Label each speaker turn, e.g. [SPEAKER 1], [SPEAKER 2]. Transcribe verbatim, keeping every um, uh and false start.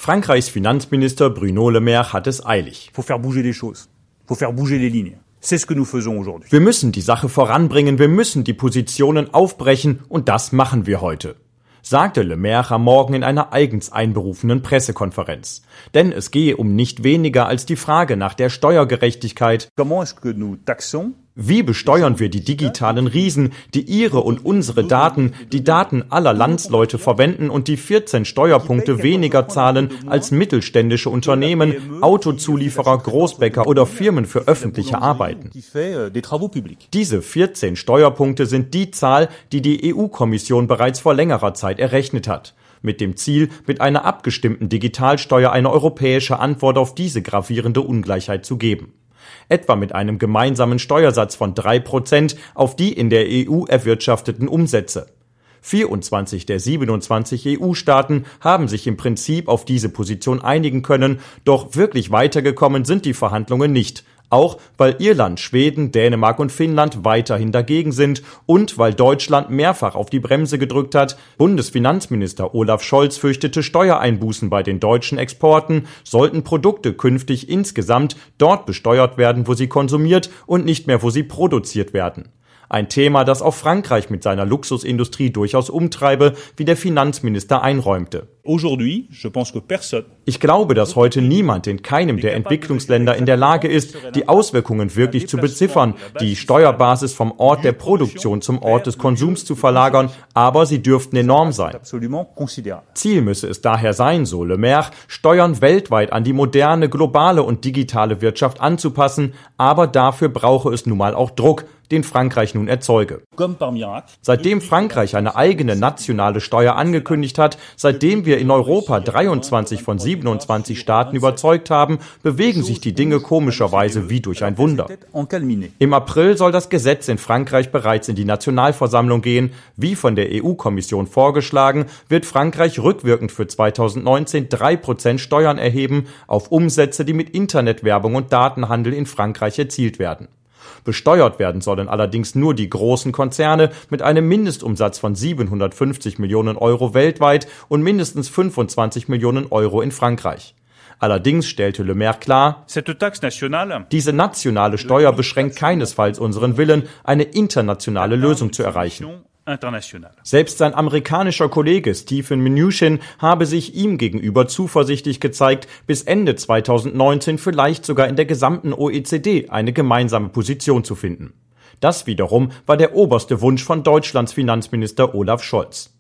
[SPEAKER 1] Frankreichs Finanzminister Bruno Le Maire hat es eilig.
[SPEAKER 2] Faut faire bouger les choses. Faut faire bouger les lignes. C'est ce que nous faisons aujourd'hui.
[SPEAKER 1] Wir müssen die Sache voranbringen, wir müssen die Positionen aufbrechen und das machen wir heute, sagte Le Maire am Morgen in einer eigens einberufenen Pressekonferenz. Denn es gehe um nicht weniger als die Frage nach der Steuergerechtigkeit.
[SPEAKER 2] Comment est-ce que nous taxons?
[SPEAKER 1] Wie besteuern wir die digitalen Riesen, die ihre und unsere Daten, die Daten aller Landsleute verwenden und die vierzehn Steuerpunkte weniger zahlen als mittelständische Unternehmen, Autozulieferer, Großbäcker oder Firmen für öffentliche Arbeiten? Diese vierzehn Steuerpunkte sind die Zahl, die die E U-Kommission bereits vor längerer Zeit errechnet hat. Mit dem Ziel, mit einer abgestimmten Digitalsteuer eine europäische Antwort auf diese gravierende Ungleichheit zu geben. Etwa mit einem gemeinsamen Steuersatz von drei Prozent auf die in der E U erwirtschafteten Umsätze. vierundzwanzig der siebenundzwanzig E U-Staaten haben sich im Prinzip auf diese Position einigen können, doch wirklich weitergekommen sind die Verhandlungen nicht. Auch weil Irland, Schweden, Dänemark und Finnland weiterhin dagegen sind und weil Deutschland mehrfach auf die Bremse gedrückt hat. Bundesfinanzminister Olaf Scholz fürchtete Steuereinbußen bei den deutschen Exporten, sollten Produkte künftig insgesamt dort besteuert werden, wo sie konsumiert und nicht mehr, wo sie produziert werden. Ein Thema, das auch Frankreich mit seiner Luxusindustrie durchaus umtreibe, wie der Finanzminister einräumte. Ich glaube, dass heute niemand in keinem der Entwicklungsländer in der Lage ist, die Auswirkungen wirklich zu beziffern, die Steuerbasis vom Ort der Produktion zum Ort des Konsums zu verlagern, aber sie dürften enorm sein. Ziel müsse es daher sein, so Le Maire, Steuern weltweit an die moderne, globale und digitale Wirtschaft anzupassen, aber dafür brauche es nun mal auch Druck, den Frankreich nun erzeuge. Seitdem Frankreich eine eigene nationale Steuer angekündigt hat, seitdem wir in Europa dreiundzwanzig von siebenundzwanzig Staaten überzeugt haben, bewegen sich die Dinge komischerweise wie durch ein Wunder. Im April soll das Gesetz in Frankreich bereits in die Nationalversammlung gehen. Wie von der E U-Kommission vorgeschlagen, wird Frankreich rückwirkend für zweitausendneunzehn drei Prozent Steuern erheben auf Umsätze, die mit Internetwerbung und Datenhandel in Frankreich erzielt werden. Besteuert werden sollen allerdings nur die großen Konzerne mit einem Mindestumsatz von siebenhundertfünfzig Millionen Euro weltweit und mindestens fünfundzwanzig Millionen Euro in Frankreich. Allerdings stellte Le Maire klar, diese nationale Steuer beschränkt keinesfalls unseren Willen, eine internationale Lösung zu erreichen. Selbst sein amerikanischer Kollege Stephen Mnuchin habe sich ihm gegenüber zuversichtlich gezeigt, bis Ende zweitausendneunzehn vielleicht sogar in der gesamten O E C D eine gemeinsame Position zu finden. Das wiederum war der oberste Wunsch von Deutschlands Finanzminister Olaf Scholz.